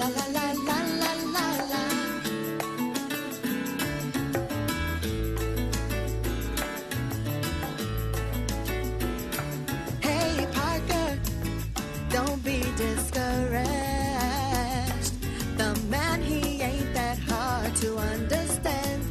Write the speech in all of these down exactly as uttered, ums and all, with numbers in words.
la la la la la la la. Hey Parker, don't be discouraged. The man, he ain't that hard to understand.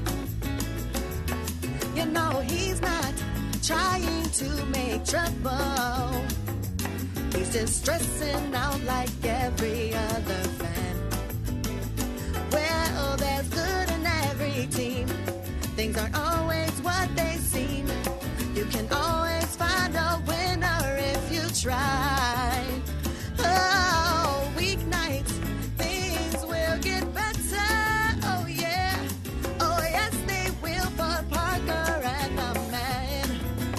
You know he's not trying to make trouble. He's just stressing out like every other fan. Well, there's good in every team. Things aren't always what they seem. You can always find a winner if you try. Oh, weeknights, things will get better. Oh, yeah. Oh, yes, they will for Parker and the man.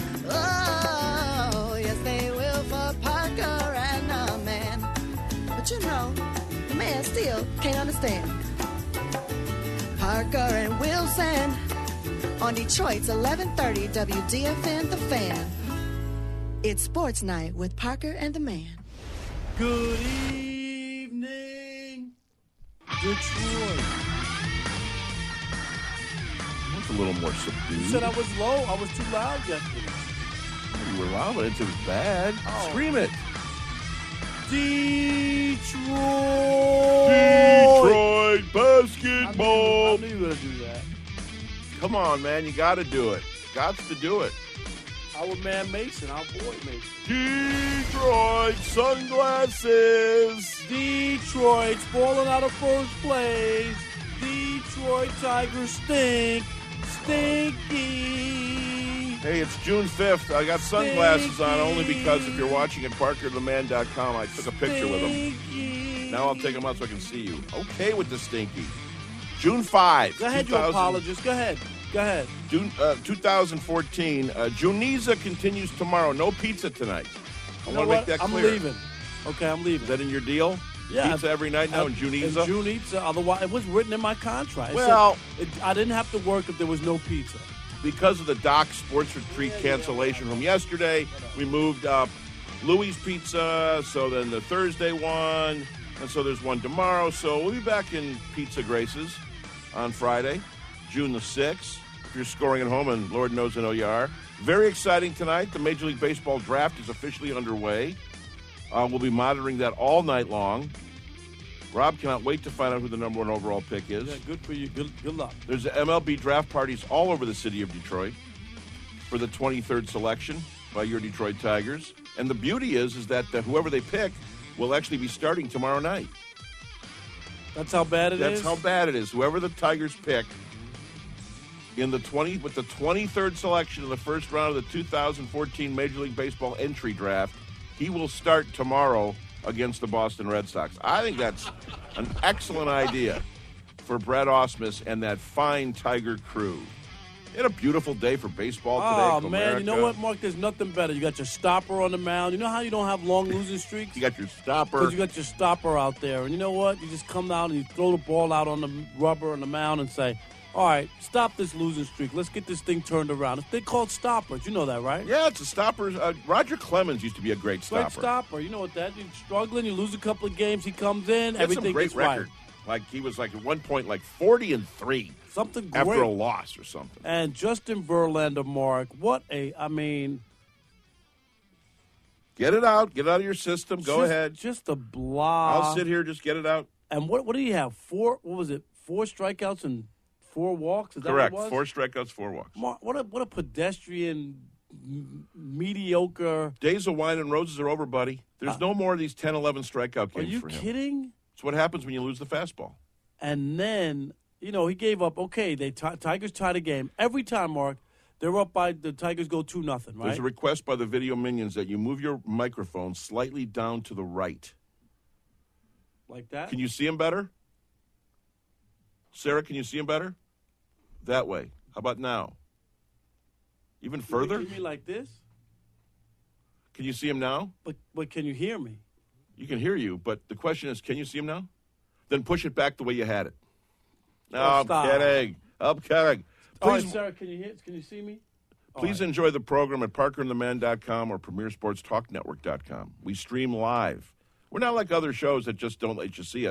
Oh, yes, they will for Parker and the man. But you know, the man still can't understand. Parker and Wilson on Detroit's eleven thirty W D F N The Fan. It's Sports Night with Parker and the Man. Good evening, Detroit. That's a little more subdued. You said I was low. I was too loud yesterday. You were loud, but it was bad. Oh. Scream it. Detroit. Detroit basketball. I knew you were going to do that. Come on, man. You got to do it. Got to do it. Our man Mason, our boy Mason. Detroit sunglasses. Detroit's falling out of first place. Detroit Tigers stink. Stinky. Hey, it's June fifth. I got sunglasses on only because if you're watching at parker the man dot com, I took a picture with them. Now I'll take them out so I can see you. Okay with the stinky. June fifth. Go ahead, you apologist. Go ahead. Go ahead. June, uh, twenty fourteen. Uh, Juniza continues tomorrow. No pizza tonight. I You want know to make what? that I'm clear. leaving. Okay, I'm leaving. Is that in your deal? Yeah. Pizza every night now in Juniza? In Juniza. Otherwise, it was written in my contract. It Well- said it, I didn't have to work if there was no pizza. Because of the Doc Sports Retreat cancellation from yesterday, we moved up Louis Pizza, so then the Thursday one, and so there's one tomorrow. So we'll be back in Pizza Graces on Friday, June the sixth, if you're scoring at home, and Lord knows I know you are. Very exciting tonight. The Major League Baseball draft is officially underway. Uh, we'll be monitoring that all night long. Rob cannot wait to find out who the number one overall pick is. Yeah, good for you. Good, good luck. There's M L B draft parties all over the city of Detroit for the twenty-third selection by your Detroit Tigers. And the beauty is, is that uh, whoever they pick will actually be starting tomorrow night. That's how bad it That's is? how bad it is. Whoever the Tigers pick in the twenty with the twenty-third selection in the first round of the two thousand fourteen Major League Baseball entry draft, he will start tomorrow against the Boston Red Sox. I think that's an excellent idea for Brett Ausmus and that fine Tiger crew. They had a beautiful day for baseball today. Oh, man, you know what, Mark? There's nothing better. You got your stopper on the mound. You know how you don't have long losing streaks? You got your stopper. Because you got your stopper out there. And you know what? You just come down and you throw the ball out on the rubber on the mound and say, all right, stop this losing streak. Let's get this thing turned around. They're called stoppers. You know that, right? Yeah, it's a stopper. Uh, Roger Clemens used to be a great stopper. Great stopper. You know what that? You're struggling. You lose a couple of games. He comes in. He had everything some great gets record. right. Like he was like at one point like forty and three. Something great. After a loss or something. And Justin Verlander, Mark, what a, I mean. Get it out. Get it out of your system. Go just, ahead. Just a blah. I'll sit here. Just get it out. And what what do you have? Four, what was it? Four strikeouts and four walks? Is that Correct. what it was? Four strikeouts, four walks. Mark, what a, what a pedestrian, m- mediocre. Days of wine and roses are over, buddy. There's uh, no more of these ten, eleven strikeout games Are you for him. kidding? It's what happens when you lose the fastball. And then, you know, he gave up. Okay, they t- Tigers tied a game. Every time, Mark, they're up by, the Tigers go two nothing, right? There's a request by the video minions that you move your microphone slightly down to the right. Like that? Can you see him better? Sarah, can you see him better? That way. How about now? Even further? You mean like this? Can you see him now? But but can you hear me? You can hear you, but the question is, can you see him now? Then push it back the way you had it. No, Oh, I'm stop. kidding. I'm kidding. All right, Please, Sarah, can you hear? Can you see me? All please right. enjoy the program at parker and the man dot com or premier sports talk network dot com. We stream live. We're not like other shows that just don't let you see us.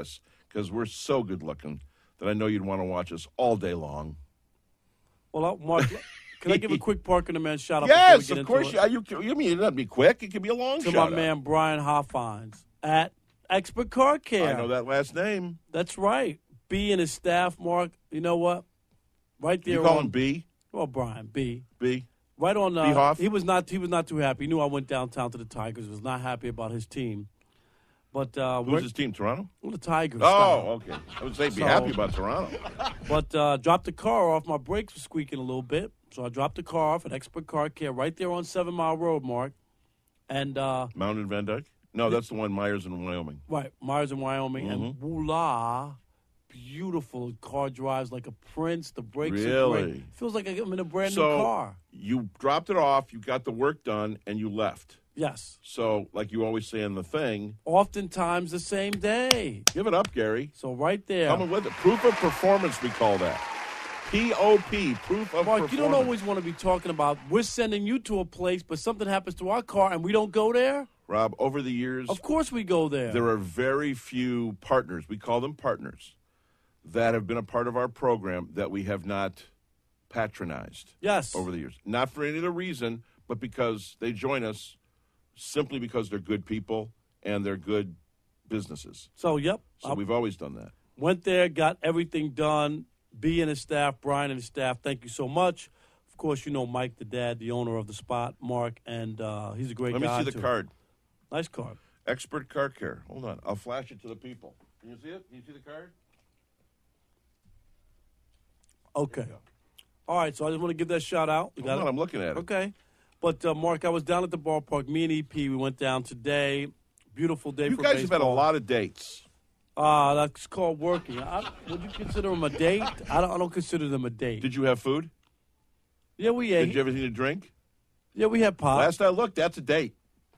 because we're so good looking that I know you'd want to watch us all day long. Well, uh, Mark, can I give a quick Park and the Man shout out? before we Yes, get of into course. it? You, you, you mean it doesn't be quick? It can be a long To shout my out. man Brian Hoffines at Expert Car Care. I know that last name. That's right. B and his staff, Mark. You know what? Right there. You call on, him B? Well, Brian B. B? Right on. Uh, B. Hoff? He was not. He was not too happy. He knew I went downtown to the Tigers. Was not happy about his team. But uh, Who's his team, Toronto? the Tigers. Oh, okay. I would say be So- happy about Toronto. But uh, dropped the car off. My brakes were squeaking a little bit, so I dropped the car off at Expert Car Care right there on Seven Mile Road, Mark. And uh, Mountain Van Dyke? No, that's the one Myers in Wyoming. right, Myers in Wyoming, and Mm-hmm. voila, beautiful car drives like a prince. The brakes are Really? great. Feels like I'm in a brand So new car. you dropped it off, you got the work done, and you left. Yes. So, like you always say in the thing, Oftentimes the same day. give it up, Gary. So right there. Come with it. Proof of performance, we call that. P O P, proof of Mark, performance. you don't always want to be talking about we're sending you to a place, but something happens to our car and we don't go there? Rob, over the years, Of course we go there. there are very few partners, we call them partners, that have been a part of our program that we have not patronized Yes. over the years. Not for any other reason, but because they join us simply because they're good people and they're good businesses. So, yep. So I we've always done that. went there, got everything done. B and his staff, Brian and his staff, thank you so much. Of course, you know Mike, the dad, the owner of the spot, Mark, and uh, he's a great Let me guy. see the too. card. Nice card. Expert Car Care. Hold on. I'll flash it to the people. Can you see it? Can you see the card? Okay. All right, so I just want to give that shout out. We Hold got on, it? I'm looking at it. Okay. But, uh, Mark, I was down at the ballpark. Me and E P, we went down today. Beautiful day You for guys baseball. have had a lot of dates. Uh, that's called working. I, would you consider them a date? I don't, I don't consider them a date. Did you have food? yeah, we ate. Did you have anything to drink? yeah, we had pop. Last I looked, that's a date.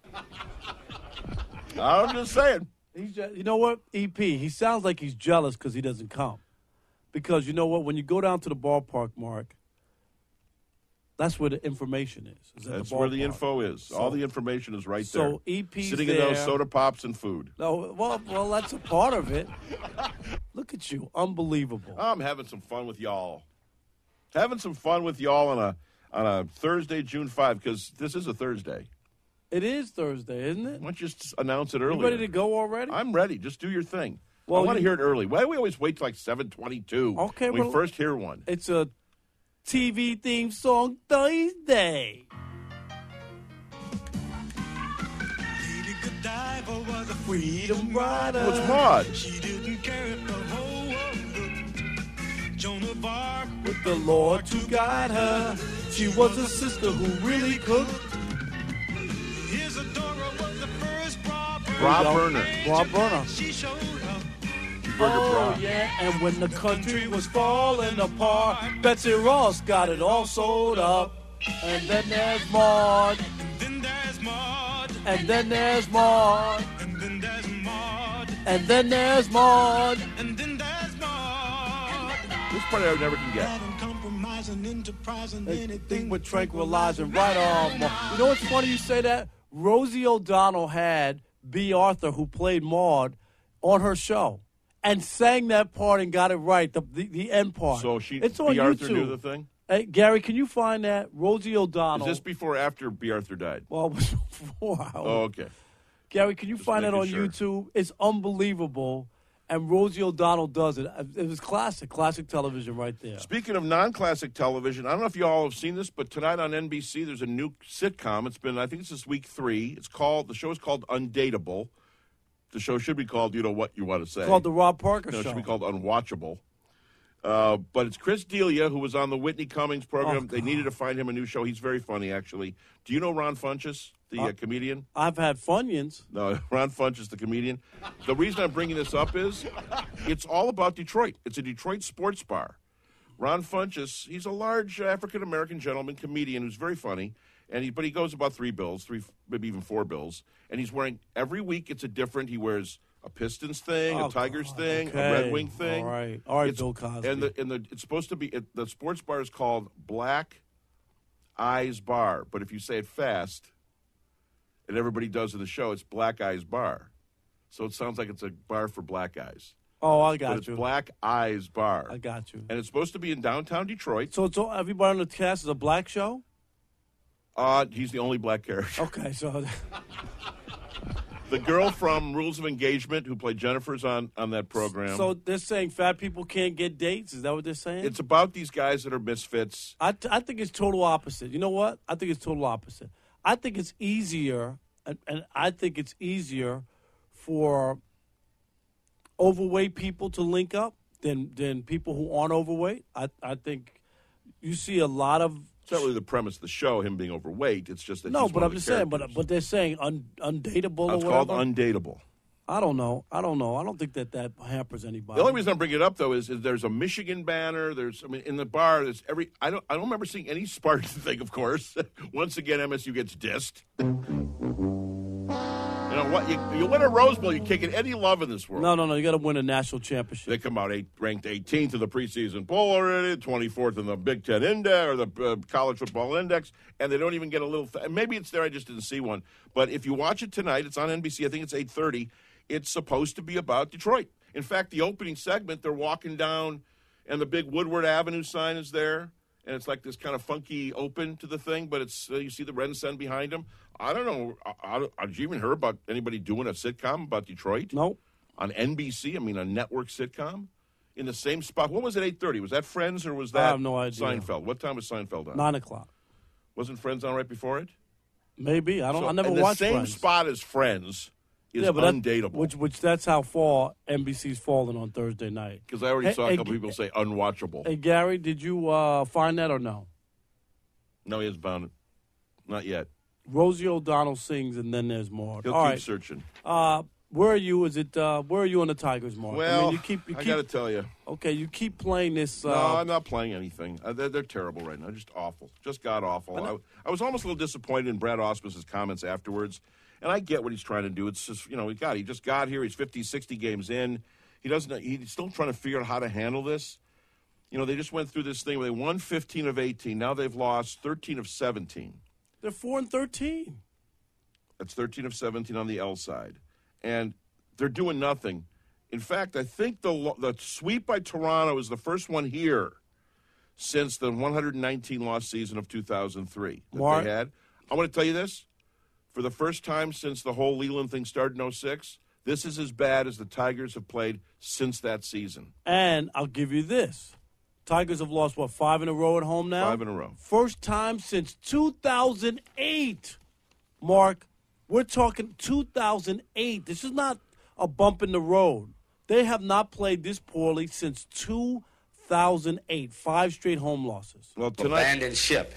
I'm just saying. He's just, you know what, E P, he sounds like he's jealous because he doesn't come. Because you know what, when you go down to the ballpark, Mark, that's where the information is. is at That's the where the ballpark. info is. So- All the information is right so there. E P's Sitting in those there. soda pops and food. No, well, well, that's a part of it. Look at you, unbelievable. I'm having some fun with y'all. Having some fun with y'all on a on a Thursday, June fifth, because this is a Thursday. It is Thursday, isn't it? Why don't you just announce it earlier? You ready to go already? I'm ready. Just do your thing. Well, I want to you- hear it early. Why do we always wait till like seven twenty-two? Okay, when we well- first hear one. It's a T V theme song Thursday. Lady Godiva was a Freedom Rider. What's Maud? She didn't care if the whole world looked. Joan of Arc With the Lord to guide her. She was a sister who really cooked. Isadora was the first bra Rob go. Burner. Rob Burner. She showed up. Burger Oh, Bra. yeah, and when the country was falling apart, Betsy Ross got it all sold up. And then there's Maud, And then there's Maud. and then there's Maud, And then there's Maud. and then there's Maud. And then there's Maud. This part I never can get. That uncompromising, enterprising, Anything anything with tranquilizing right on. Maud. You know what's funny you say that? Rosie O'Donnell had B. Arthur, who played Maud, on her show. And sang that part and got it right, the the, the end part. So she, it's on B. Arthur YouTube. knew the thing? Hey, Gary, can you find that? Rosie Is O'Donnell. this before or after B. Arthur died? Well, it was before. Oh, okay. Gary, can you Just find that on making sure. YouTube? It's unbelievable. And Rosie O'Donnell does it. It was classic, classic television right there. Speaking of non-classic television, I don't know if you all have seen this, but tonight on N B C there's a new sitcom. It's been, I think this is week three. It's called, the show is called Undateable. The show should be called, you know what you want to say. It's called The Rob Parker No, it Show. should be called Unwatchable. Uh, but it's Chris D'Elia, who was on the Whitney Cummings program. Oh, they needed to find him a new show. He's very funny, actually. Do you know Ron Funches, the uh, Uh, comedian? I've had Funyuns. No, Ron Funches, the comedian. The reason I'm bringing this up is it's all about Detroit. It's a Detroit sports bar. Ron Funches, he's a large African-American gentleman comedian who's very funny, and he, but he goes about three bills, three maybe even four bills, and he's wearing, every week it's a different, he wears a Pistons thing, Oh, a Tigers God, thing, okay. a Red Wing thing. All right. All right, It's- Bill Cosby. And the and the it's supposed to be it, the sports bar is called Black Eyes Bar, but if you say it fast, and everybody does in the show, it's Black Eyes Bar. So it sounds like it's a bar for black guys. Oh, I but got it's you. Black Eyes Bar. I got you. And it's supposed to be in downtown Detroit. So, so everybody on the cast is a black show? Uh, he's the only black character. Okay, so The girl from Rules of Engagement who played Jennifer's on, on that program. so they're saying fat people can't get dates? Is that what they're saying? It's about these guys that are misfits. I, th- I think it's total opposite. You know what? I think it's total opposite. I think it's easier, and, and I think it's easier for overweight people to link up than than people who aren't overweight. I I think you see a lot of It's not really the premise of the show, him being overweight. It's just that no, he's but one I'm of the just saying. But characters. but they're saying un, undateable It's or called whatever. Undateable. I don't know. I don't know. I don't think that that hampers anybody. The only reason I'm bringing it up though is, is there's a Michigan banner. There's I mean in the bar. There's every I don't I don't remember seeing any Spartan thing. Of course, once again M S U gets dissed. You know what? You, you win a Rose Bowl, you can't get any love in this world. No, no, no. You got to win a national championship. They come out eight, ranked eighteenth in the preseason poll already, twenty-fourth in the Big Ten Index or the uh, College Football Index, and they don't even get a little. Th- maybe it's there. I just didn't see one. But if you watch it tonight, it's on N B C. I think it's eight thirty. It's supposed to be about Detroit. In fact, the opening segment, they're walking down, and the big Woodward Avenue sign is there, and it's like this kind of funky open to the thing. But it's uh, you see the red and sun behind them. I don't know. I, I, have you even heard about anybody doing a sitcom about Detroit? No. On N B C, I mean, a network sitcom, in the same spot. What was it, eight thirty? Was that Friends or was that I have no idea. Seinfeld? What time was Seinfeld on? Nine o'clock. Wasn't Friends on right before it? Maybe I don't. So, I never in the watched same Friends. spot as Friends is yeah, but that- undateable. which which that's how far N B C's fallen on Thursday night. Because I already Hey, saw a hey, couple G- people say unwatchable. Hey Gary, did you uh, find that or no? No, he hasn't found it. Not yet. Rosie O'Donnell sings, and then there's more. He'll All keep right. searching. Uh, where are you? Is it? Uh, where are you on the Tigers, Mark? Well, I mean, you keep. You I keep got to tell you. okay, you keep playing this. Uh, No, I'm not playing anything. Uh, they're, they're terrible right now. Just awful. Just god awful. I, I was almost a little disappointed in Brad Ausmus's comments afterwards, and I get what he's trying to do. It's just, you know, he got he just got here. He's fifty, sixty games in. He doesn't. He's still trying to figure out how to handle this. You know, they just went through this thing where they won fifteen of eighteen. Now they've lost thirteen of seventeen. they're four and thirteen. That's thirteen of seventeen on the L side, and they're doing nothing. In fact, I think the lo- the sweep by Toronto is the first one here since the one hundred nineteen loss season of two thousand three that Mark? they had. I want to tell you this: for the first time since the whole Leland thing started in oh six, this is as bad as the Tigers have played since that season. And I'll give you this: Tigers have lost what five in a row at home now. Five in a row. First time since two thousand eight. Mark, we're talking two thousand eight. This is not a bump in the road. They have not played this poorly since two thousand eight. Five straight home losses. Well, tonight, Abandoned ship.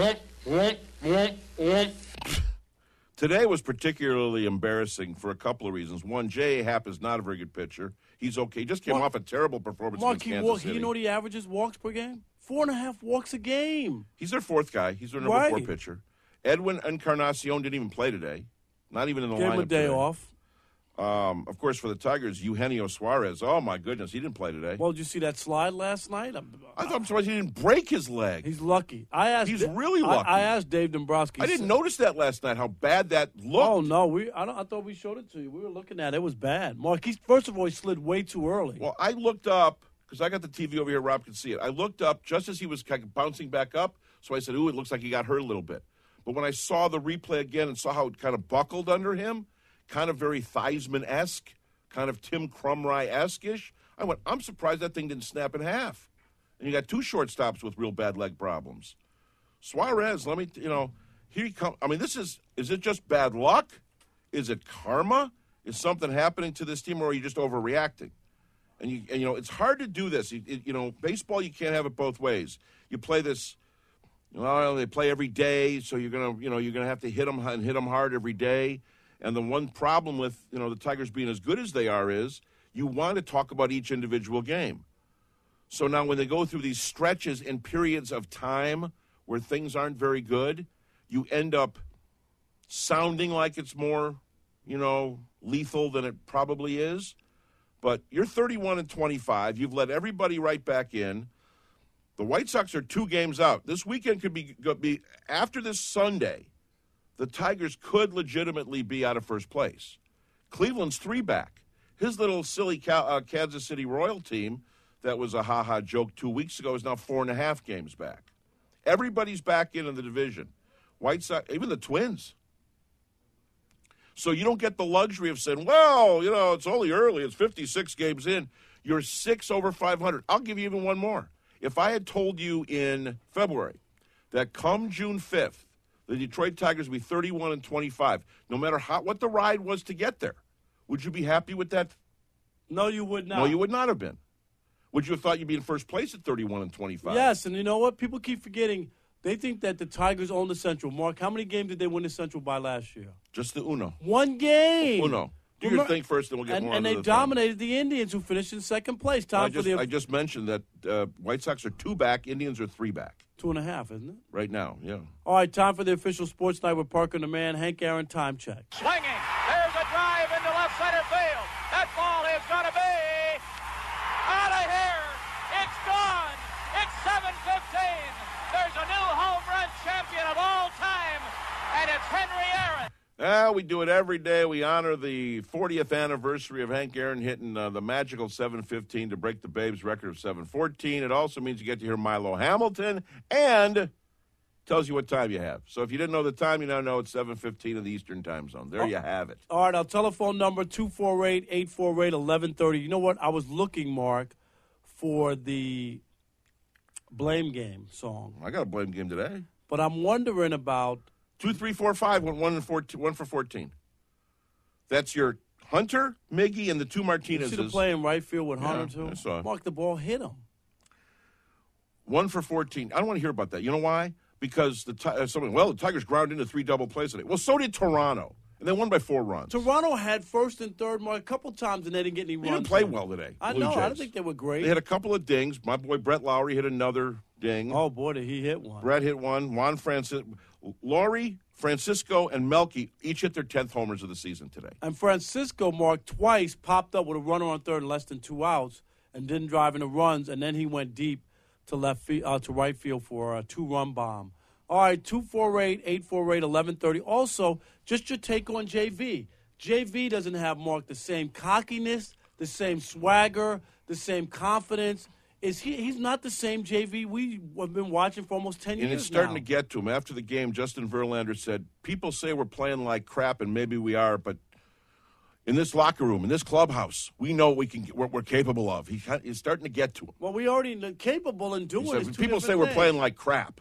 today was particularly embarrassing for a couple of reasons. One, J A. Happ is not a very good pitcher. He's okay. He just came Mark- off a terrible performance Mark, against he Kansas walk, City. you know what he averages walks per game? Four and a half walks a game. He's their fourth guy. He's their number four Right. pitcher. Edwin Encarnacion didn't even play today. Not even in the Gave lineup him a day today. off. Um, of course, for the Tigers, Eugenio Suarez. Oh, my goodness. He didn't play today. Well, did you see that slide last night? I'm- I thought I'm surprised he didn't break his leg. He's lucky. I asked. He's really I- lucky. I, asked Dave Dombrowski. I didn't notice that last night, how bad that looked. Oh no, we. I, don't, I thought we showed it to you. We were looking at it. It was bad. Mark, he's, first of all, he slid way too early. Well, I looked up, because I got the T V over here, Rob could see it. I looked up just as he was kind of bouncing back up, so I said, ooh, it looks like he got hurt a little bit. But when I saw the replay again and saw how it kind of buckled under him, kind of very Theismann-esque, kind of Tim Krumrie-esque-ish, I went, I'm surprised that thing didn't snap in half. And you got two shortstops with real bad leg problems. Suarez, let me, you know, here he comes. I mean, this is, is it just bad luck? Is it karma? Is something happening to this team, or are you just overreacting? And, you, and you know, it's hard to do this. You, it, you know, baseball, you can't have it both ways. You play this, well, they play every day, so you're gonna, you know, you're gonna have to hit them and hit them hard every day. And the one problem with, you know, the Tigers being as good as they are is you want to talk about each individual game. So now when they go through these stretches and periods of time where things aren't very good, you end up sounding like it's more, you know, lethal than it probably is. But you're thirty-one and twenty-five. You've let everybody right back in. The White Sox are two games out. This weekend could be, could be after this Sunday, the Tigers could legitimately be out of first place. Cleveland's three back. His little silly Cal- uh, Kansas City Royal team that was a ha-ha joke two weeks ago is now four and a half games back. Everybody's back in in the division. White Sox, even the Twins. So you don't get the luxury of saying, well, you know, it's only early. It's fifty-six games in. You're six over five hundred. I'll give you even one more. If I had told you in February that come June fifth, the Detroit Tigers would be thirty-one and twenty-five, no matter how, what the ride was to get there, would you be happy with that? No, you would not. No, you would not have been. Would you have thought you'd be in first place at thirty-one and twenty-five? Yes, and you know what? People keep forgetting. They think that the Tigers own the Central. Mark, how many games did they win the Central by last year? Just the Uno. One game. Uno. Do Remember, your thing first, then we'll get and, more and into they the dominated thing. the Indians, who finished in second place. Time I just, for the I just mentioned that uh, White Sox are two back, Indians are three back. Two and a half, isn't it? Right now, yeah. All right, time for the official sports night with Parker and the Man. Hank Aaron, time check. Swinging. There's a drive into left center field. That ball is going to be out of here. It's gone. It's seven fifteen. There's a new home run champion of all time, and it's Henry Aaron. Ah, we do it every day. We honor the fortieth anniversary of Hank Aaron hitting uh, the magical seven fifteen to break the Babes record of seven fourteen. It also means you get to hear Milo Hamilton and tells you what time you have. So if you didn't know the time, you now know it's seven fifteen in the Eastern time zone. There oh. you have it. All right, our telephone number, two four eight, eight four eight, one one three zero. You know what? I was looking, Mark, for the Blame Game song. I got a Blame Game today. But I'm wondering about... Two, three, four, five, one, one, and fourteen, one for fourteen. That's your Hunter, Miggy, and the two Martinezes. You see the play in right field with Yeah, Hunter, too? I saw it. Mark, the ball hit him. One for fourteen. I don't want to hear about that. You know why? Because the uh, someone, well, the Tigers ground into three double plays today. Well, so did Toronto, and they won by four runs. Toronto had first and third Mark a couple times, and they didn't get any They runs. didn't play in. well today. I Blue know. Jays. I don't think they were great. They had a couple of dings. My boy Brett Lowry hit another ding. Oh, boy, did he hit one. Brett hit one. Juan Francis, Lowry, Francisco, and Melky each hit their tenth homers of the season today. And Francisco, Mark, twice popped up with a runner on third in less than two outs and didn't drive into runs, and then he went deep to left field, uh, to right field for a two-run bomb. All right, two four eight, eight four eight, one one three zero. Also, just your take on J V. J V doesn't have, Mark, the same cockiness, the same swagger, the same confidence. Is he? He's not the same J V we have been watching for almost ten And years it's starting now. to get to him. After the game, Justin Verlander said, people say we're playing like crap, and maybe we are, but in this locker room, in this clubhouse, we know what we can, what we're capable of. He, he's starting to get to him. Well, we already know, capable in doing He it. said, people say we're playing like crap.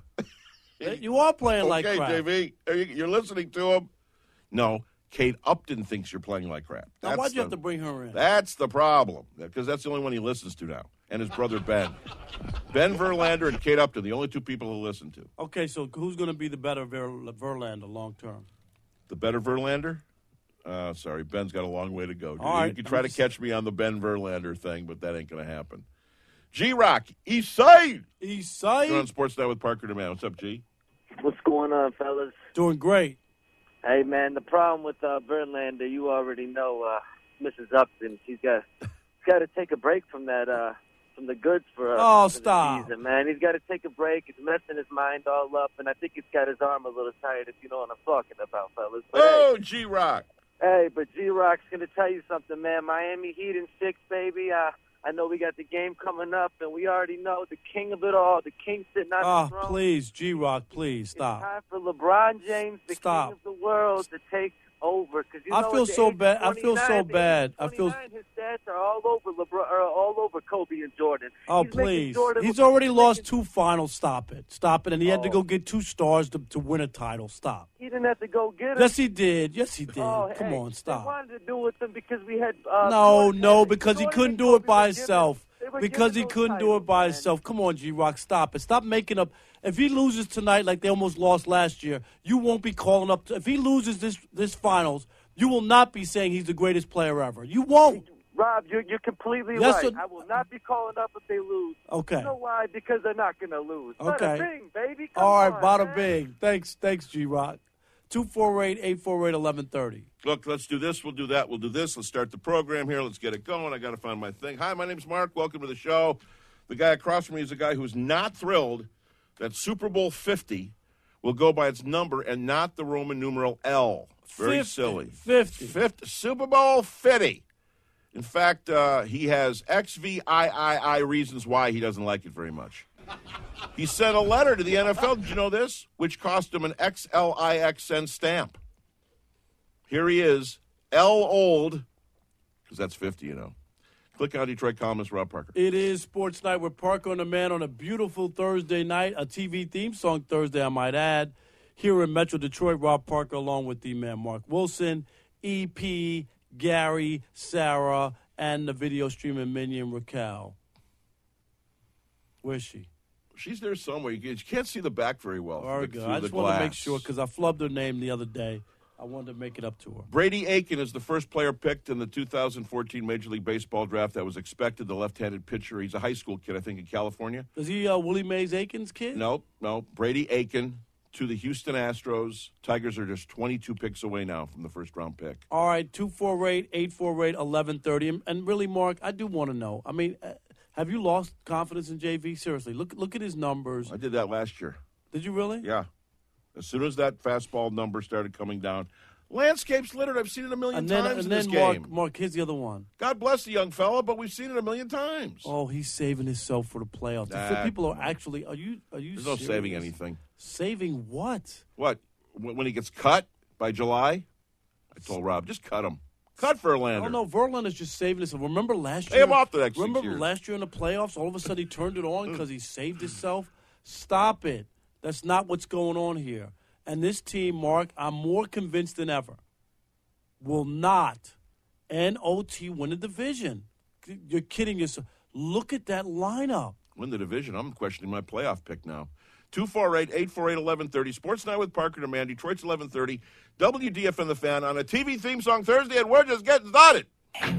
You are playing okay, like crap. J V, are you, you're listening to him? No, Kate Upton thinks you're playing like crap. Now, That's why'd you the, have to bring her in? That's the problem, because that's the only one he listens to now, and his brother Ben. Ben Verlander and Kate Upton, the only two people he'll listen to. Okay, so who's going to be the better Ver- Verlander long term? The better Verlander? Uh, sorry, Ben's got a long way to go. All you right, can I'm try just- to catch me on the Ben Verlander thing, but that ain't going to happen. G-Rock, East Side. East You're on Side. Sports Night with Parker DeMann. What's up, G? What's going on, fellas? Doing great. Hey, man, the problem with uh, Verlander, you already know, uh, Missus Upton. She's got he's got to take a break from that, uh, from the goods for, uh, Oh, for the stop. season, man. He's got to take a break. It's messing his mind all up, and I think he's got his arm a little tired, if you know what I'm talking about, fellas. But, Oh, G-Rock. hey, hey, but G-Rock's going to tell you something, man. Miami Heat in six, baby. Uh, I know we got the game coming up, and we already know the king of it all, the king sitting on Oh, the throne. please, G-Rock, please, It's stop. time for LeBron James, the Stop. king of the world, to take over. 'Cause you I know, feel at the so age of bad- I feel so twenty-nine, bad. the age I of feel- twenty-nine, his stats are all over LeBron, or all over Kobe and Jordan. Oh, He's making please. Jordan He's look- already he's lost making- two finals. Stop it. Stop it. And he had to Oh. go get two stars to, to win a title. Stop. He didn't have to go get him. Yes, he did. Yes, he did. Oh, Come hey, on, They stop. wanted to do with him because we had. Uh, No, Jordan no, had- because he Jordan couldn't and do it Kobe by were giving- himself. they were Because he giving those couldn't do it titles, by man. himself. Come on, G-Rock, stop it. Stop making up. If he loses tonight like they almost lost last year, you won't be calling up. To, if he loses this this finals, you will not be saying he's the greatest player ever. You won't. Rob, you're, you're completely Yes, right. sir. I will not be calling up if they lose. Okay. You know why? Because they're not going to lose. Okay. Bada bing, baby. Come All right, on, bada man. bing. Thanks, thanks, G-Rock. two four eight, eight four eight, one one three zero. Look, let's do this. We'll do that. We'll do this. Let's start the program here. Let's get it going. I got to find my thing. Hi, my name's Mark. Welcome to the show. The guy across from me is a guy who's not thrilled that Super Bowl fifty will go by its number and not the Roman numeral L. Very fifty, silly. fifty. fifty. Super Bowl fifty In fact, uh, he has X V I I I reasons why he doesn't like it very much. He sent a letter to the N F L, did you know this? Which cost him an X L I X N stamp. Here he is, L old, because that's fifty, you know. Click on Detroit columnist Rob Parker. It is Sports Night with Parker and the Man on a beautiful Thursday night, a T V theme song Thursday, I might add. Here in Metro Detroit, Rob Parker along with the man Mark Wilson, E P, Gary, Sarah, and the video streaming minion Raquel. Where's she? She's there somewhere. You can't see the back very well. Very good. I just want to make sure because I flubbed her name the other day. I wanted to make it up to her. Brady Aiken is the first player picked in the two thousand fourteen Major League Baseball draft that was expected, the left-handed pitcher. He's a high school kid, I think, in California. Is he uh, Willie Mays Aiken's kid? No, no. Brady Aiken to the Houston Astros. Tigers are just twenty-two picks away now from the first-round pick. All right, two four eight, eight four eight, eleven thirty. And, and really, Mark, I do want to know. I mean, uh, have you lost confidence in J V? Seriously, look, look at his numbers. I did that last year. Did you really? Yeah. As soon as that fastball number started coming down, landscape's littered. I've seen it a million and then, times and in this then Mark, game. Mark, here's the other one. God bless the young fella, but we've seen it a million times. Oh, he's saving himself for the playoffs. Nah, People are actually. Are you? Are you? There's serious? no saving anything. Saving what? What? When he gets cut by July? I told Rob, just cut him. Cut Verlander. Oh no, Verlander's just saving himself. Remember last Pay year? him off the next Remember six years. last year in the playoffs? All of a sudden he turned it on because he saved himself. Stop it. That's not what's going on here. And this team, Mark, I'm more convinced than ever, will not N O T win the division. You're kidding yourself. Look at that lineup. Win the division. I'm questioning my playoff pick now. two four eight, eight four eight, eleven thirty. Sports Night with Parker and Man. Detroit's eleven thirty. W D F N The Fan on a T V theme song Thursday, and we're just getting started.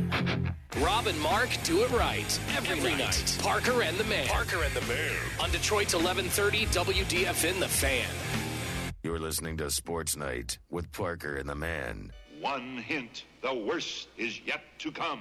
Rob and Mark do it right every, every night. night. Parker and the Man. Parker and the Man. On Detroit's eleven thirty W D F N The Fan. You're listening to Sports Night with Parker and the Man. One hint, the worst is yet to come.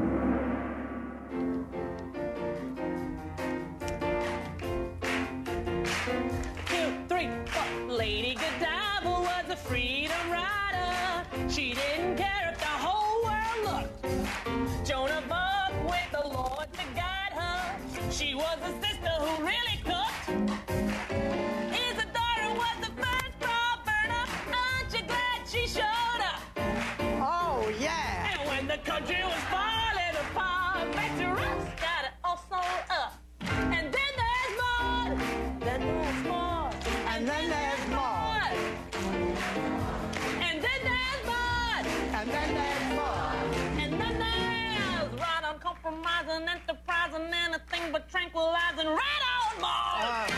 Two, three, four. Lady Godiva was a freedom rider. She didn't care if the whole world looked. Joan of Arc with the Lord to guide her. She was a sister who really cooked. Isadora was the first raw burner. Aren't you glad she showed up? Oh, yeah. And when the country was falling apart, Betsy Ross got it all sold up. And then there's more. Then there's more. And then there's more. And then there's more. And then there's more. And then there's right uncompromising, enterprising, anything but tranquilizing, right on more.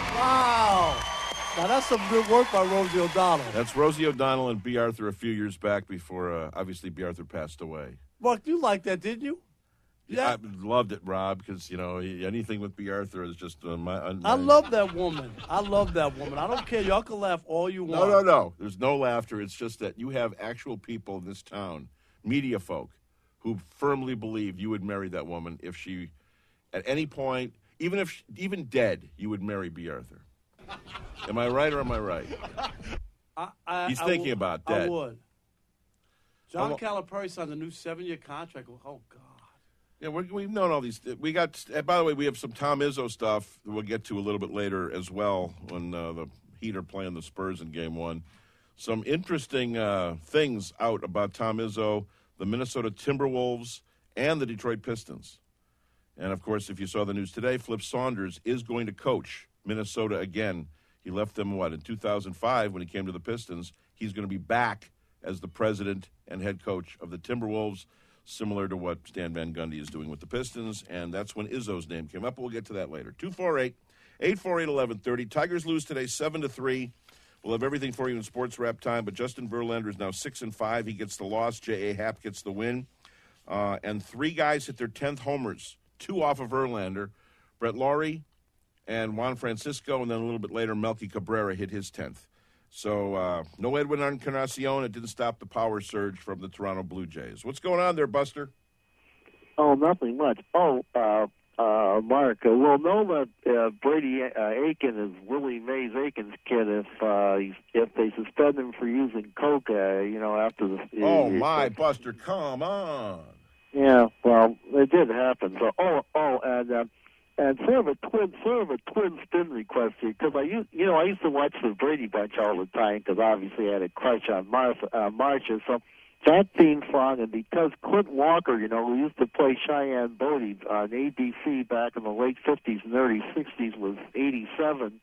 Wow. Now, that's some good work by Rosie O'Donnell. That's Rosie O'Donnell and B. Arthur a few years back before, uh, obviously, B. Arthur passed away. Mark, you liked that, didn't you? Yeah. I loved it, Rob, because, you know, anything with B. Arthur is just uh, my, uh, my... I love that woman. I love that woman. I don't care. Y'all can laugh all you want. No, no, no. There's no laughter. It's just that you have actual people in this town, media folk, who firmly believe you would marry that woman if she, at any point, even if, even dead, you would marry B. Arthur. Am I right or am I right? I, I, He's I thinking would, about that. I would. John Well, Calipari signed a new seven-year contract. Oh, God. Yeah, we're, we've known all these. We got. uh, By the way, we have some Tom Izzo stuff that we'll get to a little bit later as well when uh, the Heat are playing the Spurs in Game One. Some interesting uh, things out about Tom Izzo, the Minnesota Timberwolves, and the Detroit Pistons. And of course, if you saw the news today, Flip Saunders is going to coach Minnesota again. He left them what in two thousand five when he came to the Pistons. He's going to be back as the president and head coach of the Timberwolves, similar to what Stan Van Gundy is doing with the Pistons, and that's when Izzo's name came up. We'll get to that later. two four eight, eight four eight, eleven thirty. Tigers lose today seven to three. We'll have everything for you in sports wrap time, but Justin Verlander is now six and five. He gets the loss. J A. Happ gets the win. Uh, and three guys hit their tenth homers, two off of Verlander. Brett Laurie and Juan Francisco, and then a little bit later, Melky Cabrera hit his tenth. So uh, no Edwin Encarnacion. It didn't stop the power surge from the Toronto Blue Jays. What's going on there, Buster? Oh, nothing much. Oh, uh, uh, Mark, uh, we'll know that uh, Brady uh, Aiken is Willie Mays Aiken's kid if uh, he's, if they suspend him for using coke, uh, you know, after the... Oh, uh, my, Buster, come on. Yeah, well, it did happen. So, oh, oh, and uh, and sort of a twin, sort of a twin spin request here, because I used, you know, I used to watch the Brady Bunch all the time, because obviously I had a crush on Martha, uh, Marcia. So that theme song, and because Clint Walker, you know, who used to play Cheyenne Bodie on A B C back in the late fifties and early sixties, was eighty-seven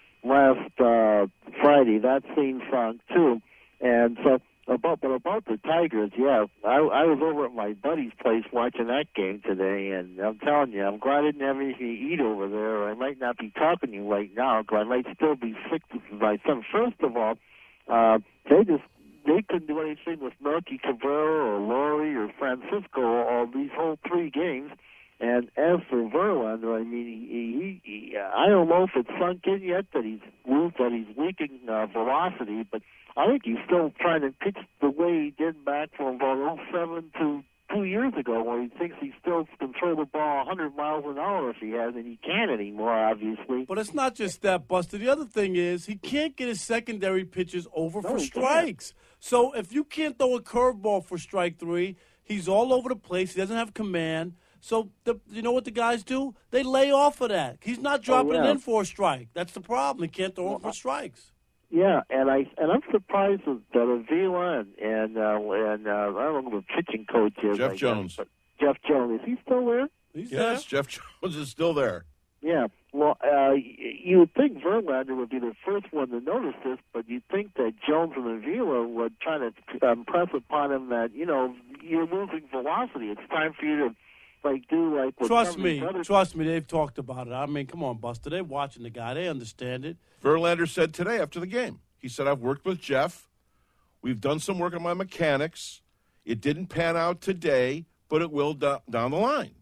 last uh, Friday. That theme song too, and so. About, but about the Tigers, yeah, I, I was over at my buddy's place watching that game today, and I'm telling you, I'm glad I didn't have anything to eat over there, or I might not be talking to you right now, because I might still be sick with my son. First of all, uh, they just they couldn't do anything with Melky Cabrera or Laurie or Francisco all these whole three games. And as for Verlander, I mean, he, he, he, I don't know if it's sunk in yet that he's that he's leaking uh, velocity, but I think he's still trying to pitch the way he did back from about oh seven to two years ago, where he thinks he still can throw the ball one hundred miles an hour if he has, and he can't anymore, obviously. But it's not just that, Buster. The other thing is he can't get his secondary pitches over No, for he strikes. So if you can't throw a curveball for strike three, he's all over the place. He doesn't have command. So the, you know what the guys do? They lay off of that. He's not dropping yeah. it in for a strike. That's the problem. He can't throw it for strikes. Yeah, and I and I'm surprised that that Avila and and, uh, and uh, I don't know who the pitching coach is. Jeff I guess, Jones. but Jeff Jones, is he still there? He's Yes, Jeff Jones is still there. Yeah. Well, uh, you would think Verlander would be the first one to notice this, but you'd think that Jones and Avila would try to impress upon him that, you know, you're losing velocity. It's time for you to, like, do like what Trust some of me. these other- Trust me. They've talked about it. I mean, come on, Buster. They're watching the guy. They understand it. Verlander said today after the game, he said, I've worked with Jeff. We've done some work on my mechanics. It didn't pan out today, but it will do- down the line.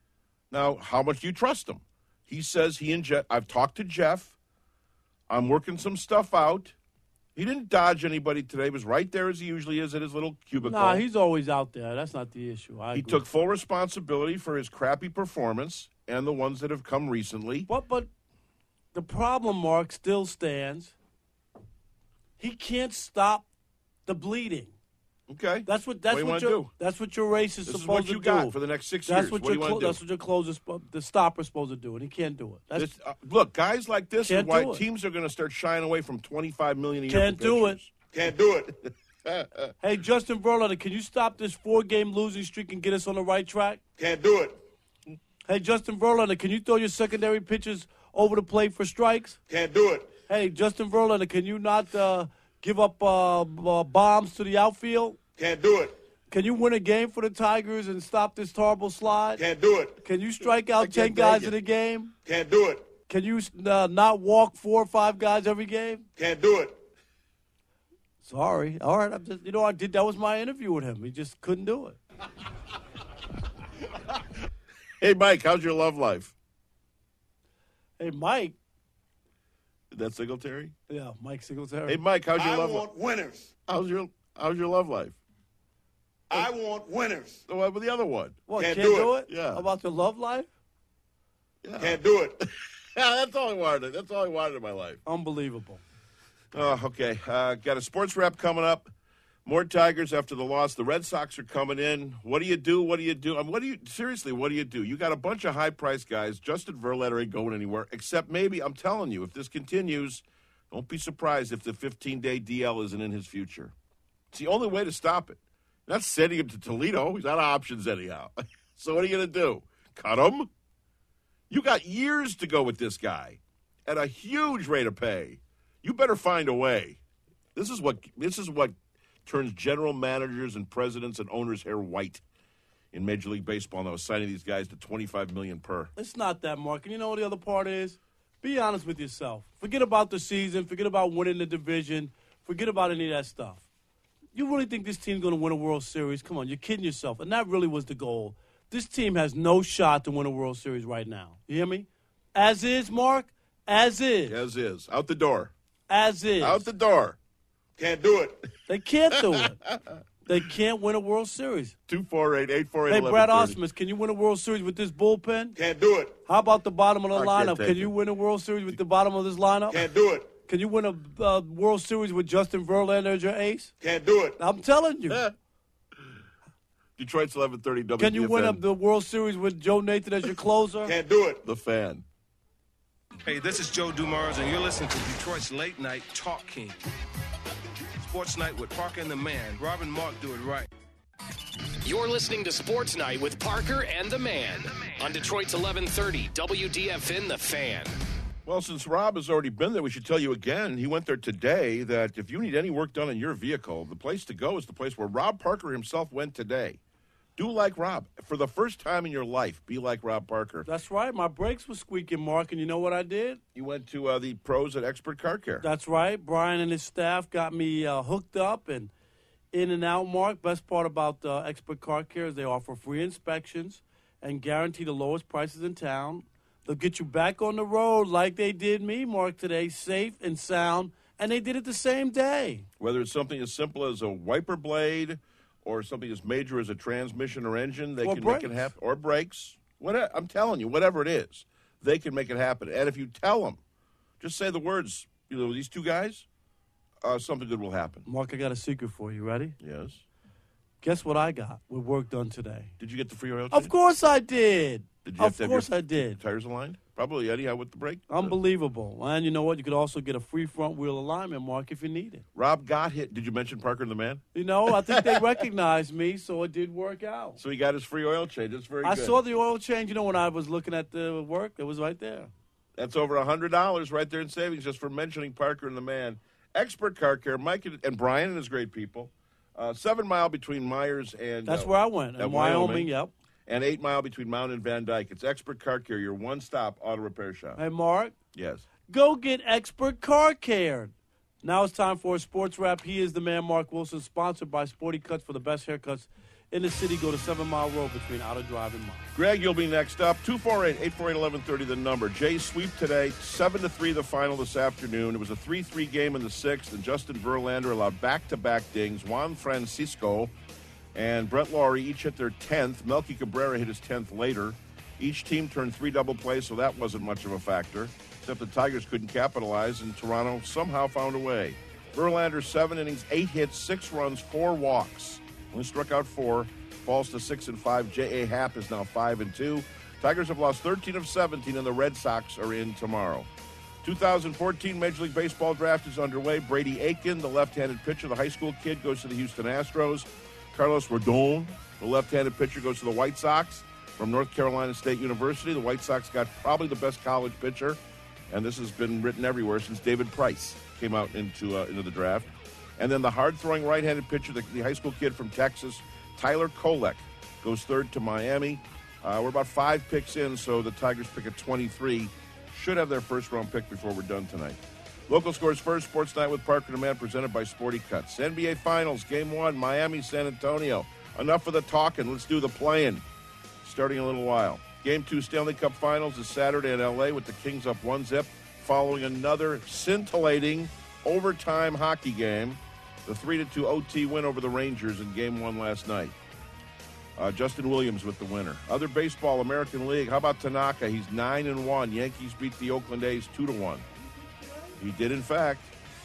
Now, how much do you trust him? He says he and Jeff, I've talked to Jeff. I'm working some stuff out. He didn't dodge anybody today. He was right there as he usually is at his little cubicle. Nah, he's always out there. That's not the issue. I he agree. took full responsibility for his crappy performance and the ones that have come recently. But, but the problem, Mark, still stands. He can't stop the bleeding. Okay. That's what that's What do you what wanna your do? that's what your race is This is supposed what you to got do for the next six that's years. What What do your you wanna clo- do? That's what your closer's the stopper's supposed to do, and he can't do it. That's, This, uh, look, guys like this Can't are why do it. teams are going to start shying away from twenty-five million dollars a year. Can't for do it. pitchers. Can't do it. Hey, Justin Verlander, can you stop this four-game losing streak and get us on the right track? Can't do it. Hey, Justin Verlander, can you throw your secondary pitches over the plate for strikes? Can't do it. Hey, Justin Verlander, can you not uh, give up uh, uh, bombs to the outfield? Can't do it. Can you win a game for the Tigers and stop this horrible slide? Can't do it. Can you strike I out can't ten take guys it. in a game? Can't do it. Can you uh, not walk four or five guys every game? Can't do it. Sorry. All right. I'm just, you know, I did. That was my interview with him. He just couldn't do it. Hey, Mike, how's your love life? Hey, Mike. Is that Singletary? Yeah, Mike Singletary. Hey, Mike, how's your I love life? want winners. How's your How's your love life? I want winners. So what about the other one? What, Can't can't, do do it. it? Yeah. How about your love life? Yeah. Can't do it. Yeah, that's all I wanted. That's all I wanted in my life. Unbelievable. Oh, okay. Uh, got a sports wrap coming up. More Tigers after the loss. The Red Sox are coming in. What do you do? What do you do? I mean, what do you seriously? What do you do? You got a bunch of high-priced guys. Justin Verlander ain't going anywhere. Except maybe I'm telling you, if this continues, don't be surprised if the fifteen-day D L isn't in his future. It's the only way to stop it. Not sending him to Toledo. He's out of options anyhow. So what are you going to do? Cut him? You got years to go with this guy at a huge rate of pay. You better find a way. This is what this is what turns general managers and presidents and owners' hair white in Major League Baseball now, signing these guys to twenty-five million dollars per. It's not that, Mark. And you know what the other part is? Be honest with yourself. Forget about the season. Forget about winning the division. Forget about any of that stuff. You really think this team's going to win a World Series? Come on, you're kidding yourself. And that really was the goal. This team has no shot to win a World Series right now. You hear me? As is, Mark. As is. As is. Out the door. As is. Out the door. Can't do it. They can't do it. They can't win a World Series. two four eight, eight four eight, Hey, Brad eleven thirty. Osmus, can you win a World Series with this bullpen? Can't do it. How about the bottom of the I can't lineup? take Can it. you win a World Series with the bottom of this lineup? Can't do it. Can you win a uh, World Series with Justin Verlander as your ace? Can't do it. I'm telling you. Detroit's eleven thirty W D F N. Can you win up the World Series with Joe Nathan as your closer? Can't do it. The Fan. Hey, this is Joe Dumars, and you're listening to Detroit's Late Night Talk King. Sports Night with Parker and the Man. Rob and Mark do it right. You're listening to Sports Night with Parker and the Man on Detroit's eleven thirty W D F N The Fan. Well, since Rob has already been there, we should tell you again, he went there today, that if you need any work done on your vehicle, the place to go is the place where Rob Parker himself went today. Do like Rob. For the first time in your life, be like Rob Parker. That's right. My brakes were squeaking, Mark, and you know what I did? You went to uh, the pros at Expert Car Care. That's right. Brian and his staff got me uh, hooked up and in and out, Mark. Best part about uh, Expert Car Care is they offer free inspections and guarantee the lowest prices in town. They'll get you back on the road like they did me, Mark, today, safe and sound, and they did it the same day. Whether it's something as simple as a wiper blade or something as major as a transmission or engine, they Or can brakes. make it happen. Or brakes. What, I'm telling you, whatever it is, they can make it happen. And if you tell them, just say the words, you know, these two guys, uh, something good will happen. Mark, I got a secret for you. Ready? Yes. Guess what I got with work done today? Did you get the free oil change? Of course I did. Did you have Of to have course your I did. Tires aligned? Probably, anyhow, with the brake. Unbelievable. And you know what? You could also get a free front wheel alignment, Mark, if you need it. Rob got hit. Did you mention Parker and the Man? You know, I think they recognized me, so it did work out. So he got his free oil change. That's very I good. saw the oil change, you know, when I was looking at the work. It was right there. That's over one hundred dollars right there in savings just for mentioning Parker and the Man. Expert Car Care, Mike and, and Brian and his great people. Uh, seven mile between Myers and... That's uh, where I went, in at Wyoming, yep. And eight mile between Mount and Van Dyke. It's Expert Car Care, your one-stop auto repair shop. Hey, Mark. Yes. Go get Expert Car Care. Now it's time for a sports wrap. He is the man, Mark Wilson, sponsored by Sporty Cuts for the best haircuts in the city. Go to Seven Mile Road between Outer Drive and Mile. Greg, you'll be next up. two four eight, eight four eight, one one three zero, the number. Jay sweep today, seven to three the final this afternoon. It was a three three game in the sixth, and Justin Verlander allowed back-to-back dings. Juan Francisco and Brett Laurie each hit their tenth. Melky Cabrera hit his tenth later. Each team turned three double plays, so that wasn't much of a factor, except the Tigers couldn't capitalize, and Toronto somehow found a way. Verlander, seven innings, eight hits, six runs, four walks. Only struck out four, falls to six and five. J A. Happ is now five and two. Tigers have lost thirteen of seventeen, and the Red Sox are in tomorrow. two thousand fourteen Major League Baseball draft is underway. Brady Aiken, the left-handed pitcher, the high school kid, goes to the Houston Astros. Carlos Rodon, the left-handed pitcher, goes to the White Sox from North Carolina State University. The White Sox got probably the best college pitcher, and this has been written everywhere since David Price came out into uh, into the draft. And then the hard-throwing right-handed pitcher, the, the high school kid from Texas, Tyler Kolek, goes third to Miami. Uh, we're about five picks in, so the Tigers pick at twenty-three. Should have their first-round pick before we're done tonight. Local scores first, Sports Night with Parker and the Man, presented by Sporty Cuts. N B A Finals, Game one, Miami, San Antonio. Enough of the talking. Let's do the playing. Starting in a little while. Game two, Stanley Cup Finals is Saturday in L A with the Kings up one zip, following another scintillating overtime hockey game. The three to two O T win over the Rangers in Game one last night. Uh, Justin Williams with the winner. Other baseball, American League. How about Tanaka? He's nine and one. Yankees beat the Oakland A's two to one. He did, in fact.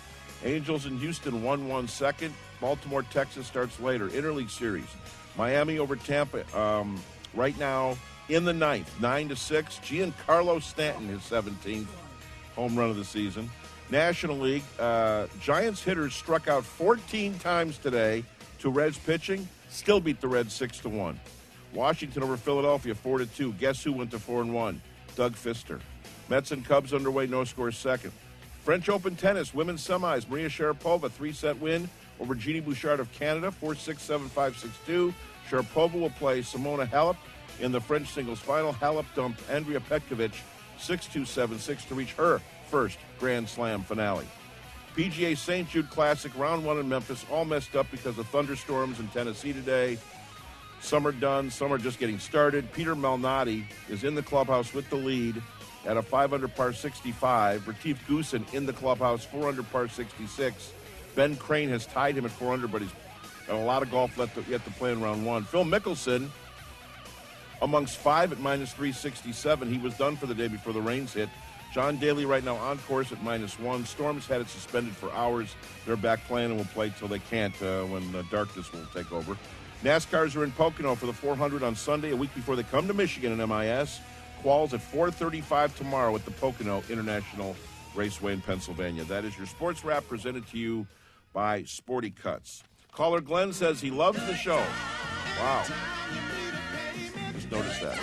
Angels in Houston one one second. Baltimore, Texas starts later. Interleague Series. Miami over Tampa. Um, right now in the ninth, nine to six. Giancarlo Stanton, his seventeenth home run of the season. National League. Uh, Giants hitters struck out fourteen times today to Reds pitching. Still beat the Reds six to one. Washington over Philadelphia four to two. Guess who went to four and one? Doug Fister. Mets and Cubs underway, no score second. French Open tennis, women's semis. Maria Sharapova, three-set win over Jeannie Bouchard of Canada, four six, seven five, six two. Sharapova will play Simona Halep in the French singles final. Halep dumped Andrea Petkovic six two, seven six to reach her first Grand Slam finale. P G A Saint Jude Classic, round one in Memphis, all messed up because of thunderstorms in Tennessee today. Some are done, some are just getting started. Peter Malnati is in the clubhouse with the lead at a five under par sixty-five. Retief Goosen in the clubhouse, four under par sixty-six. Ben Crane has tied him at four under, but he's got a lot of golf left to, yet to play in round one. Phil Mickelson amongst five at minus three sixty-seven. He was done for the day before the rains hit. John Daly right now on course at minus one. Storm's had it suspended for hours. They're back playing and will play till they can't uh, when uh, darkness will take over. NASCARs are in Pocono for the four hundred on Sunday, a week before they come to Michigan in M I S. Quals at four thirty-five tomorrow at the Pocono International Raceway in Pennsylvania. That is your sports wrap presented to you by Sporty Cuts. Caller Glenn says he loves the show. Wow. Just noticed that.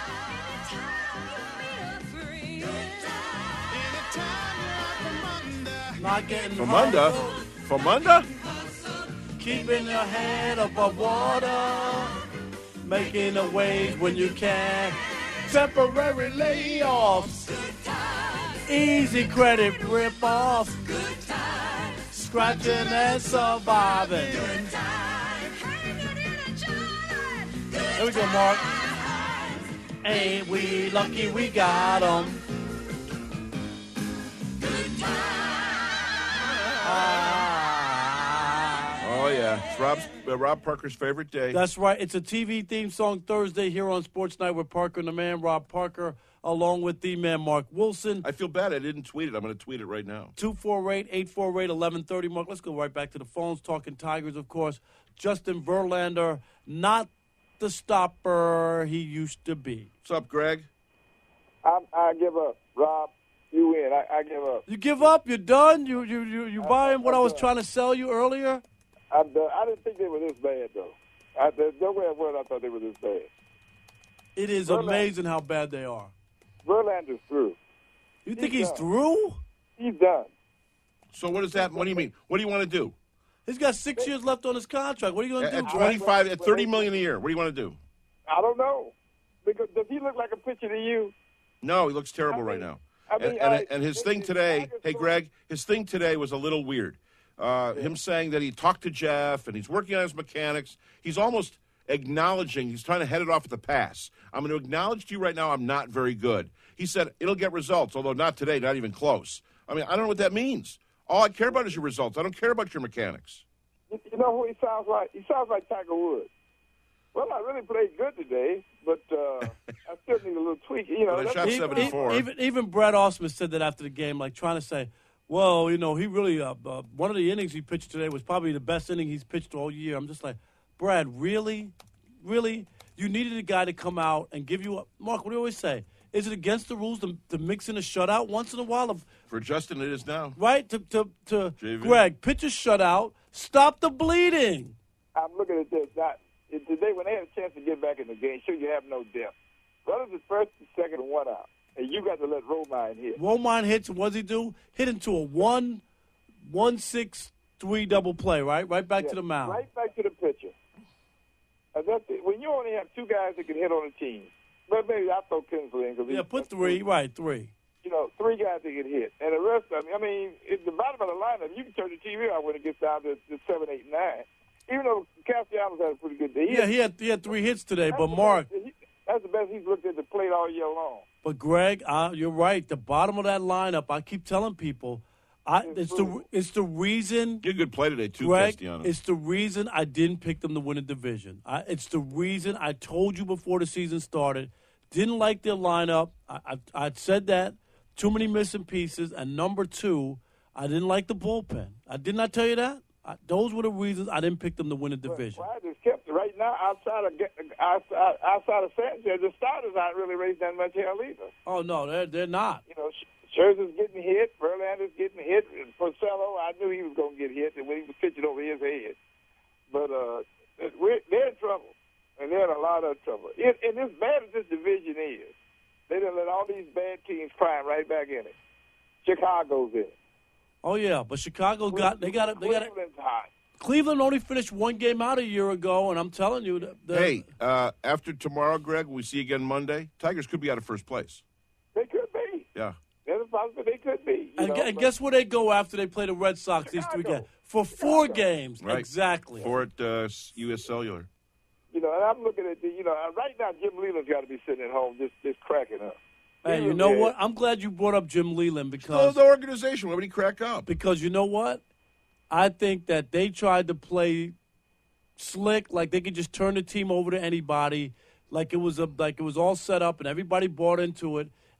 Not getting Famunda? Famunda? Keeping your head above water. Making a wage when you can. Temporary layoffs. Easy credit rip-offs. Scratching and surviving. There we go, Mark. Ain't we lucky we got 'em. Oh, yeah. It's Rob's, uh, Rob Parker's favorite day. That's right. It's a T V theme song Thursday here on Sports Night with Parker and the Man, Rob Parker, along with the man, Mark Wilson. I feel bad I didn't tweet it. I'm going to tweet it right now. two four eight, eight four eight, eleven thirty. Mark, let's go right back to the phones, talking Tigers, of course. Justin Verlander, not the stopper he used to be. What's up, Greg? I, I give up. Rob, you win. I, I give up. You give up? You're done? You you you, you buying what I was trying to sell you earlier? I'm done. I didn't think they were this bad, though. I, there's no way in the world I thought they were this bad. It is Verlander, amazing how bad they are. Verlander's through. You think he's, he's done. through? He's done. So what does that? What do you mean? What do you want to do? He's got six years left on his contract. What are you going to At do? twenty-five, at thirty million a year. What do you want to do? I don't know. Because does he look like a pitcher to you? No, he looks terrible I mean, right now. I mean, and, and, I- and his it- thing it's today, Tigers hey, story. Greg, his thing today was a little weird. Uh, him saying that he talked to Jeff and he's working on his mechanics. He's almost acknowledging, he's trying to head it off at the pass. I'm going to acknowledge to you right now I'm not very good. He said it'll get results, although not today, not even close. I mean, I don't know what that means. All I care about is your results. I don't care about your mechanics. You, you know who he sounds like? He sounds like Tiger Woods. Well, I really played good today, but uh, I still need a little tweak. You know, But I that's- shot Even- seventy-four. Even even Brad Ausmus said that after the game, like trying to say, well, you know, he really uh, uh, one of the innings he pitched today was probably the best inning he's pitched all year. I'm just like, Brad, really, really, you needed a guy to come out and give you a Mark. What do you always say? Is it against the rules to, to mix in a shutout once in a while? Of, For Justin, it is now. right to to, to J V. Greg, pitch a shutout, stop the bleeding. I'm looking at this. Now, today, when they had a chance to get back in the game, sure you have no depth. Runners at first, and second, and one out. And you got to let Romine hit. Romine hits, and what does he do? Hit into a one, one six three double play, right? Right back Yeah, to the mound. Right back to the pitcher. And that's it. When you only have two guys that can hit on a team, but maybe I throw Kinsley in. 'cause Yeah, he- put three, right, three. You know, three guys that can hit. And the rest of them, I mean, at the bottom of the lineup, you can turn the T V on when it gets down to, to seven, eight, nine. Even though Castellanos had a pretty good day. Yeah, he had he had three hits today, That's but the Mark, best- he- That's the best he's looked at the plate all year long. but Greg, uh, you're right. The bottom of that lineup, I keep telling people, I, it's the it's the reason. You had a good play today, too, Greg, Castellanos. it's the reason I didn't pick them to win a division. I, it's the reason I told you before the season started. Didn't like their lineup. I, I I said that. Too many missing pieces. And number two, I didn't like the bullpen. I did not tell you that. I, those were the reasons I didn't pick them to win a division. Well, I just kept it. Right now, outside of outside, outside of Sanchez, the starters aren't really raising that much hell either. Oh no, they're they're not. You know, Scherzer's getting hit, Verlander's getting hit. Porcello, I knew he was going to get hit when he was pitching over his head. But uh, we're, they're in trouble, and they're in a lot of trouble. And, and as bad as this division is, they done let all these bad teams climb right back in it. Chicago's in it. Oh yeah, but Chicago got they got it. They got it. Cleveland's hot. Cleveland only finished one game out a year ago, and I'm telling you, the, the, Hey, uh, after tomorrow, Greg, we see you again Monday. Tigers could be out of first place. They could be. Yeah. There's a possibility they could be. You and, know, gu- and but- guess where they go after they play the Red Sox these three games for four games Right. exactly. For at uh, U S Cellular. You know, and I'm looking at the, you know, right now Jim Leland's got to be sitting at home just, just cracking up. Hey, He you was know there. what? I'm glad you brought up Jim Leland Oh, because the organization. Why would he crack up? because you know what? I think that they tried to play slick, like they could just turn the team over to anybody, like it was a like it was all set up and everybody bought into it.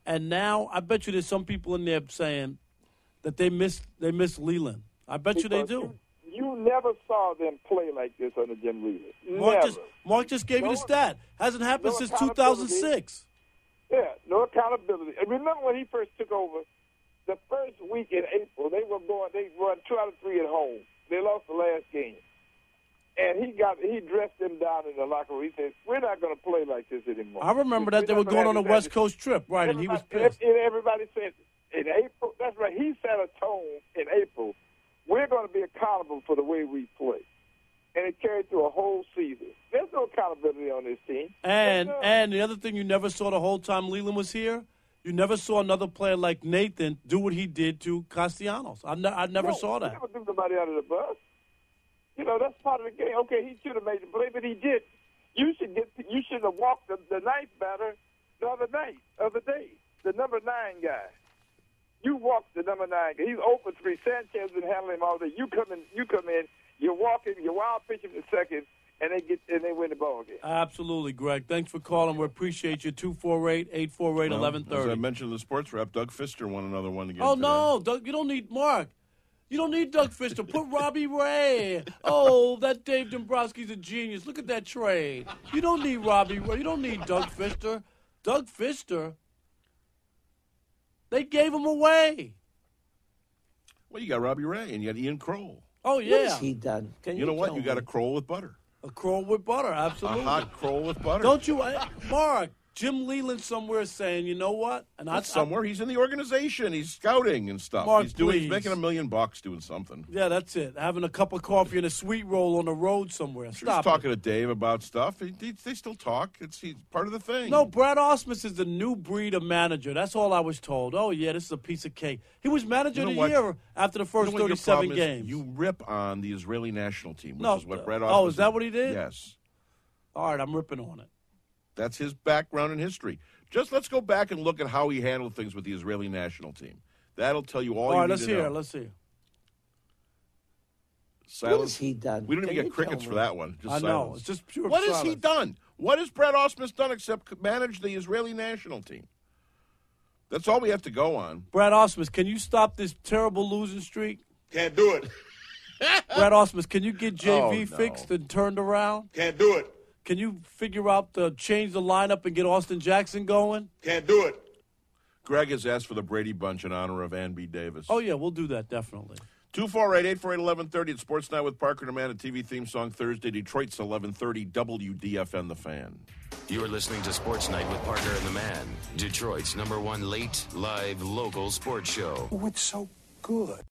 And now I bet you there's some people in there saying that they miss they miss Leland. I bet you they Because do. You, you never saw them play like this under Jim Leland. Mark Never. just, Mark just gave No- you the stat. Hasn't happened no since accountability. two thousand six. Yeah, no accountability. And remember when he first took over, the first week in April, they were going, they won two out of three at home. They lost the last game. And he got, he dressed them down in the locker room. He said, we're not going to play like this anymore. I remember that they were going on a West Coast trip, right? And he was pissed. And everybody said, in April, that's right, he set a tone in April. We're going to be accountable for the way we play. And it carried through a whole season. There's no accountability on this team. And There's none. and the other thing you never saw the whole time Leland was here, you never saw another player like Nathan do what he did to Castellanos. I, ne- I never No, saw he that. never threw nobody out of the bus. You know, that's part of the game. Okay, he should have made the play, but he did. You should get. You should have walked the, the ninth batter the other night, other day, the number nine guy. You walked the number nine guy. He's zero for three. Sanchez been handling him all day. You come in. You come in. You're walking. You're wild pitching the second, and they get and they win the ball game. Absolutely, Greg. Thanks for calling. We appreciate you. two four eight, eight four eight, Well, eleven As I thirty. mentioned in the sports wrap, Doug Fister won another one again. Oh, today. no. Doug, you don't need Mark. You don't need Doug Fister. Put Robbie Ray. Oh, that Dave Dombrowski's a genius. Look at that trade. You don't need Robbie Ray. You don't need Doug Fister. Doug Fister, they gave him away. Well, you got Robbie Ray and you got Ian Kroll. Oh, yeah. What has he done? Can You, you, know what? tell You got me? a Kroll with butter. A Kroll with butter, absolutely. A hot Kroll with butter. Don't you, uh, Mark, Jim Leland somewhere is saying, you know what? And Not somewhere. He's in the organization. He's scouting and stuff. Mark, he's doing. He's please. making a million bucks doing something. Yeah, that's it. Having a cup of coffee and a sweet roll on the road somewhere. He's Stop talking to Dave about stuff. He, he, they still talk. It's he's part of the thing. it. No, Brad Osmus is the new breed of manager. That's all I was told. Oh, yeah, this is a piece of cake. He was manager You know of the what? year after the You first know what your thirty-seven problem is? games. You rip on the Israeli national team, which No, is what uh, Brad oh, Osmus is that what he did? Yes. All right, I'm ripping on it. That's his background and history. Just let's go back and look at how he handled things with the Israeli national team. That'll tell you all, All you right, need let's to hear know. it. Let's hear. Silence. What has he done? We don't even Can get you crickets tell for me? that one. Just I know. silence. It's just pure What has he silence. done? What has Brad Osmus done except manage the Israeli national team? That's all we have to go on. Brad Osmus, can you stop this terrible losing streak? Can't do it. Brad Osmus, can you get J V Oh, no. fixed and turned around? Can't do it. Can you figure out to change the lineup and get Austin Jackson going? Can't do it. Greg has asked for the Brady Bunch in honor of Ann B. Davis. Oh, yeah, we'll do that, definitely. two four eight, eight four eight, eleven thirty at Sports Night with Parker and Amanda, T V theme song Thursday, Detroit's eleven thirty, W D F N The Fan. You're listening to Sports Night with Parker and the Man, Detroit's number one late, live, local sports show. Oh, it's so good.